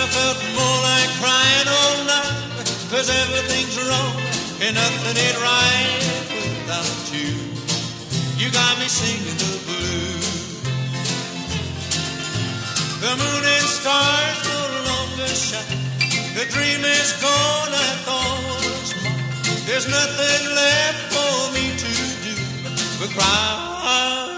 felt more like crying all night, 'cause everything's wrong and nothing ain't right without you. You got me singing the blues. The moon and stars no longer shine. The dream is gone, I thought was mine. There's nothing left for me to do but cry.